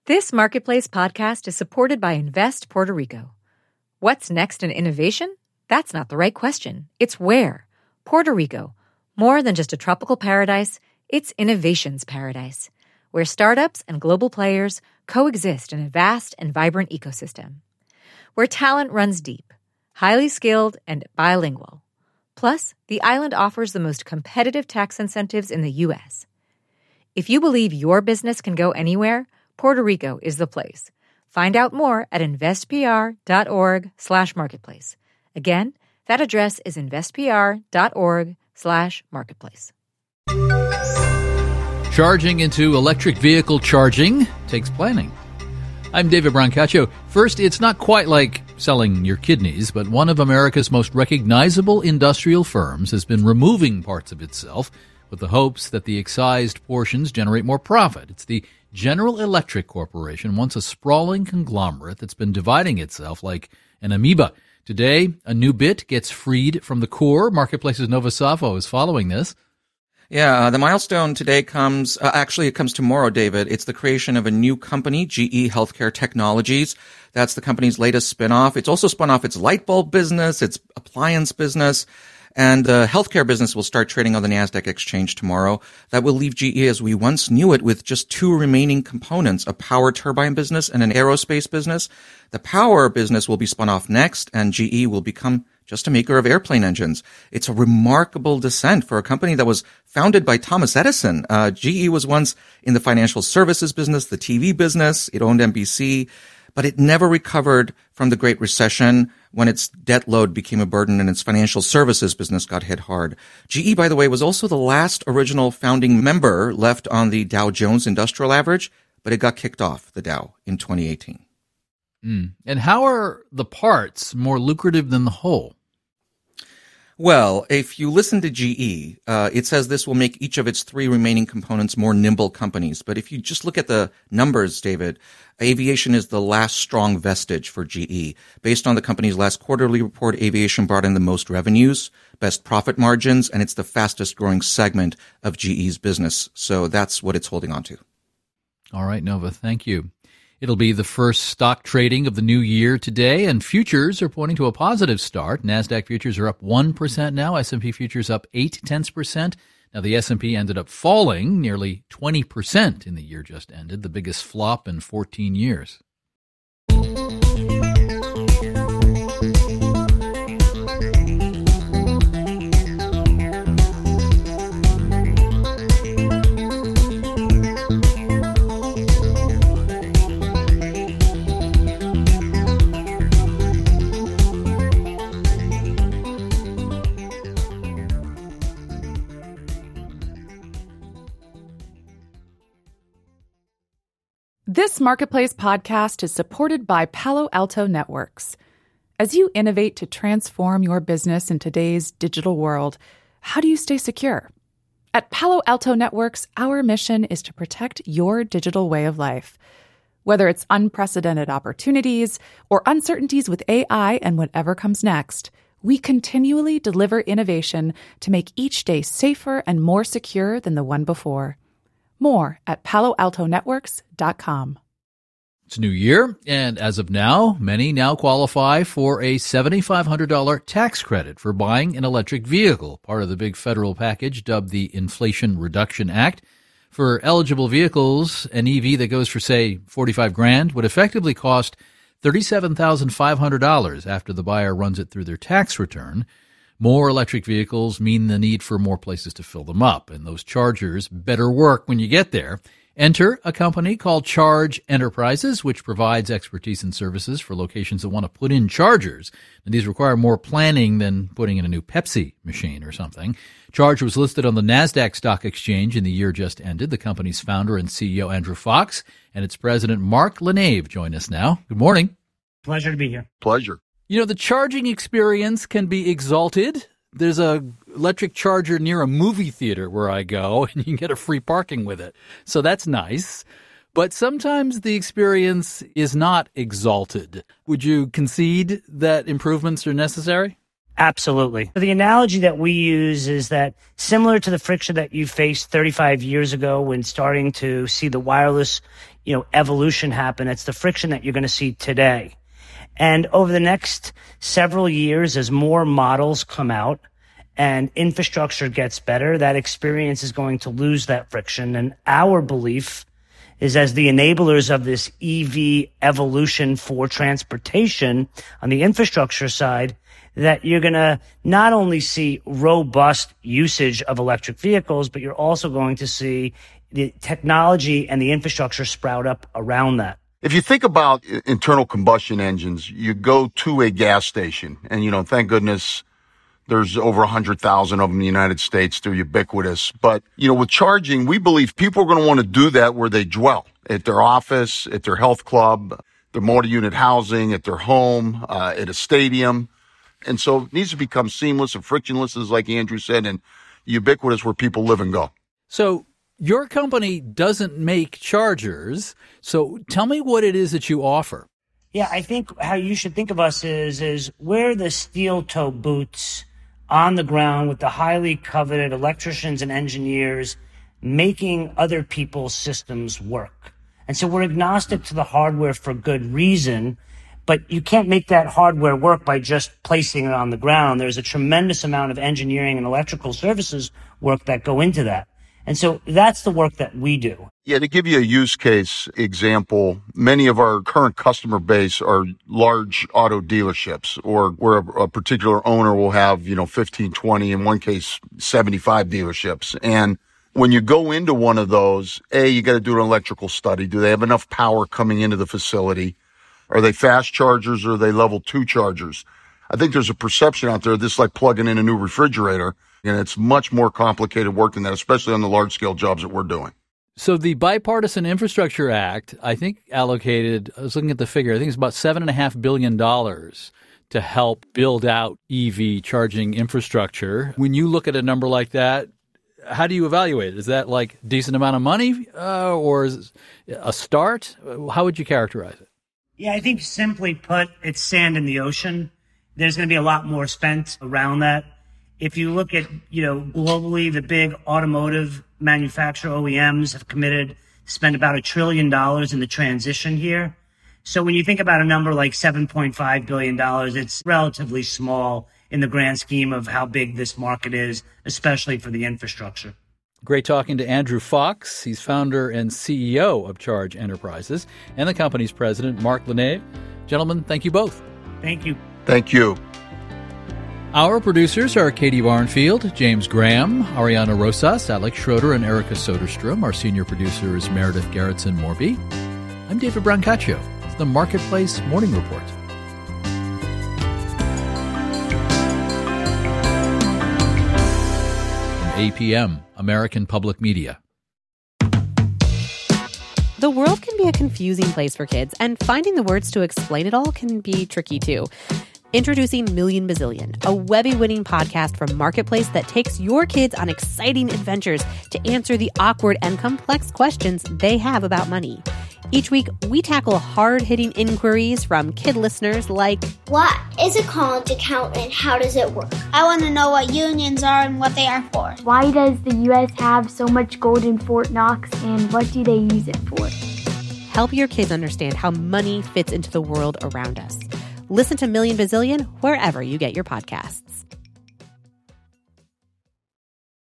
This Marketplace podcast is supported by Invest Puerto Rico. What's next in innovation? That's not the right question. It's where. Puerto Rico. More than just a tropical paradise, it's innovation's paradise, where startups and global players coexist in a vast and vibrant ecosystem. Where talent runs deep, highly skilled, and bilingual. Plus, the island offers the most competitive tax incentives in the U.S. If you believe your business can go anywhere, Puerto Rico is the place. Find out more at investpr.org/marketplace. Again, that address is investpr.org/marketplace. Charging into electric vehicle charging takes planning. I'm David Brancaccio. First, it's not quite like selling your kidneys, but one of America's most recognizable industrial firms has been removing parts of itself with the hopes that the excised portions generate more profit. It's the General Electric Corporation, once a sprawling conglomerate that's been dividing itself like an amoeba. Today, a new bit gets freed from the core. Marketplace's Nova Safo is following this. Yeah, the milestone today comes, it comes tomorrow, David. It's the creation of a new company, GE Healthcare Technologies. That's the company's latest spinoff. It's also spun off its light bulb business, its appliance business, and the healthcare business will start trading on the NASDAQ exchange tomorrow. That will leave GE as we once knew it with just two remaining components, a power turbine business and an aerospace business. The power business will be spun off next, and GE will become just a maker of airplane engines. It's a remarkable descent for a company that was founded by Thomas Edison. GE was once in the financial services business, the TV business. It owned NBC, but it never recovered from the Great Recession when its debt load became a burden and its financial services business got hit hard. GE, by the way, was also the last original founding member left on the Dow Jones Industrial Average, but it got kicked off the Dow in 2018. And how are the parts more lucrative than the whole? Well, if you listen to GE, it says this will make each of its three remaining components more nimble companies. But if you just look at the numbers, David, aviation is the last strong vestige for GE. Based on the company's last quarterly report, aviation brought in the most revenues, best profit margins, and it's the fastest growing segment of GE's business. So that's what it's holding on to. All right, Nova, thank you. It'll be the first stock trading of the new year today, and futures are pointing to a positive start. NASDAQ futures are up 1% now. S&P futures up 0.8%. Now, the S&P ended up falling nearly 20% in the year just ended, the biggest flop in 14 years. This Marketplace podcast is supported by Palo Alto Networks. As you innovate to transform your business in today's digital world, how do you stay secure? At Palo Alto Networks, our mission is to protect your digital way of life. Whether it's unprecedented opportunities or uncertainties with AI and whatever comes next, we continually deliver innovation to make each day safer and more secure than the one before. More at paloaltonetworks.com. It's a new year, and as of now, many now qualify for a $7,500 tax credit for buying an electric vehicle, part of the big federal package dubbed the Inflation Reduction Act. For eligible vehicles, an EV that goes for, say, $45,000 would effectively cost $37,500 after the buyer runs it through their tax return. More electric vehicles mean the need for more places to fill them up, and those chargers better work when you get there. Enter a company called Charge Enterprises, which provides expertise and services for locations that want to put in chargers. And these require more planning than putting in a new Pepsi machine or something. Charge was listed on the NASDAQ Stock Exchange in the year just ended. The company's founder and CEO, Andrew Fox, and its president, Mark LaNave, join us now. Good morning. Pleasure to be here. Pleasure. You know, the charging experience can be exalted. There's a electric charger near a movie theater where I go, and you can get a free parking with it. So that's nice. But sometimes the experience is not exalted. Would you concede that improvements are necessary? Absolutely. The analogy that we use is that similar to the friction that you faced 35 years ago when starting to see the wireless, evolution happen, it's the friction that you're going to see today. And over the next several years, as more models come out and infrastructure gets better, that experience is going to lose that friction. And our belief is, as the enablers of this EV evolution for transportation on the infrastructure side, that you're going to not only see robust usage of electric vehicles, but you're also going to see the technology and the infrastructure sprout up around that. If you think about internal combustion engines, you go to a gas station and, thank goodness there's over 100,000 of them in the United States. They're ubiquitous. But, with charging, we believe people are going to want to do that where they dwell, at their office, at their health club, their multi-unit housing, at their home, at a stadium. And so it needs to become seamless and frictionless, as like Andrew said, and ubiquitous where people live and go. So your company doesn't make chargers. So tell me what it is that you offer. Yeah, I think how you should think of us is we're the steel toe boots on the ground with the highly coveted electricians and engineers making other people's systems work. And so we're agnostic to the hardware for good reason. But you can't make that hardware work by just placing it on the ground. There's a tremendous amount of engineering and electrical services work that go into that. And so that's the work that we do. Yeah, to give you a use case example, many of our current customer base are large auto dealerships, or where a particular owner will have, 15, 20, in one case, 75 dealerships. And when you go into one of those, you got to do an electrical study. Do they have enough power coming into the facility? Are they fast chargers or are they level 2 chargers? I think there's a perception out there this is like plugging in a new refrigerator, and it's much more complicated work than that, especially on the large scale jobs that we're doing. So the Bipartisan Infrastructure Act, I think allocated, I was looking at the figure, I think it's about $7.5 billion to help build out EV charging infrastructure. When you look at a number like that, how do you evaluate it? Is that like a decent amount of money or is it a start? How would you characterize it? Yeah, I think simply put, it's sand in the ocean. There's going to be a lot more spent around that. If you look at, globally, the big automotive manufacturer OEMs have committed to spend about $1 trillion in the transition here. So when you think about a number like $7.5 billion, it's relatively small in the grand scheme of how big this market is, especially for the infrastructure. Great talking to Andrew Fox. He's founder and CEO of Charge Enterprises, and the company's president, Mark LeNeve. Gentlemen, thank you both. Thank you. Thank you. Our producers are Katie Barnfield, James Graham, Ariana Rosas, Alex Schroeder, and Erica Soderstrom. Our senior producer is Meredith Gerritsen-Morby. I'm David Brancaccio. It's the Marketplace Morning Report. APM, American Public Media. The world can be a confusing place for kids, and finding the words to explain it all can be tricky too. Introducing Million Bazillion, a Webby-winning podcast from Marketplace that takes your kids on exciting adventures to answer the awkward and complex questions they have about money. Each week, we tackle hard-hitting inquiries from kid listeners like, what is a college account and how does it work? I want to know what unions are and what they are for. Why does the U.S. have so much gold in Fort Knox and what do they use it for? Help your kids understand how money fits into the world around us. Listen to Million Bazillion wherever you get your podcasts.